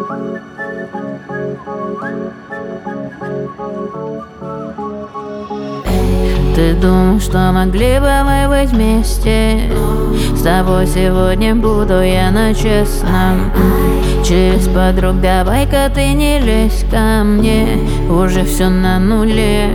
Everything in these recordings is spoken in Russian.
Ты думал, что могли бы мы быть вместе? С тобой сегодня буду я на честном. Через подруг давай-ка ты не лезь ко мне, уже все на нуле.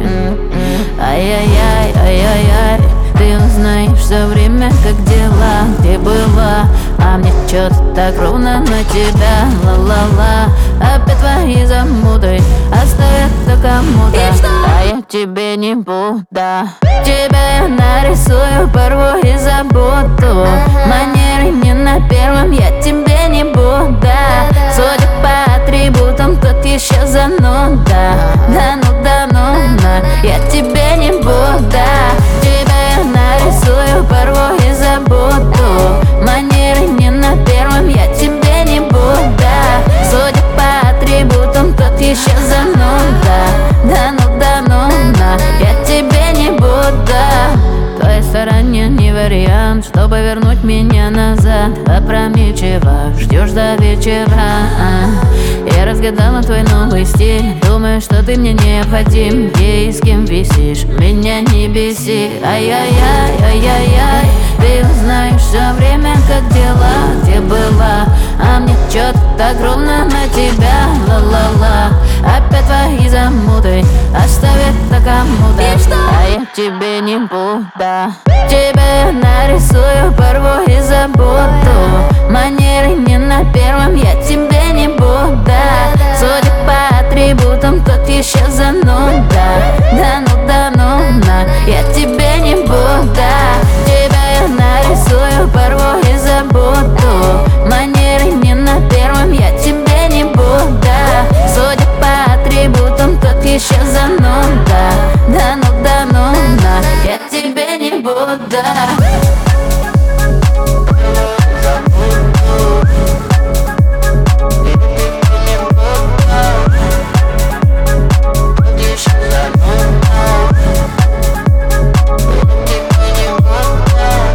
Ай-яй-яй, ай-яй-яй, ты узнаешь все время, как дела, где была. А мне чё-то так ровно на тебя, ла-ла-ла. Опять твои замуты оставят только кому-то, а я тебе не буду. Тебя я нарисую, порву и забуду. Манеры не на первом, я тебе не буду. Судя по атрибутам, тут еще зануда. Да ну, я тебе не буду. Тебя я нарисую, порву и забуду. Манеры не на первом, я тебе не буду. Судя по атрибутам, тут еще зануда. Да ну, я тебе не буду. Твоей стороне не вариант, чтобы вернуть меня назад. Опрометчиво ждешь до вечера. Я разгадала твой новый стиль, думаю, что ты мне необходим. Где и с кем висишь, меня не беси. Ай-яй-яй, ай-яй-яй, ты узнаешь все время, как дела, где была. А мне чё-то так ровно на тебя, ла-ла-ла. Опять твои замуты оставят так кому-то, а я тебе не буду. Тебя я нарисую, порву и забуду. Манеры не на первом, я тебе не буду. Судя по атрибутам, тут еще зануда. Да ну, я тебе не буду. Тебя я нарисую, порву и забуду. Манеры не на первом, я тебе не буду. Судя по атрибутам, тут еще зануда. Да ну, я тебе не буду.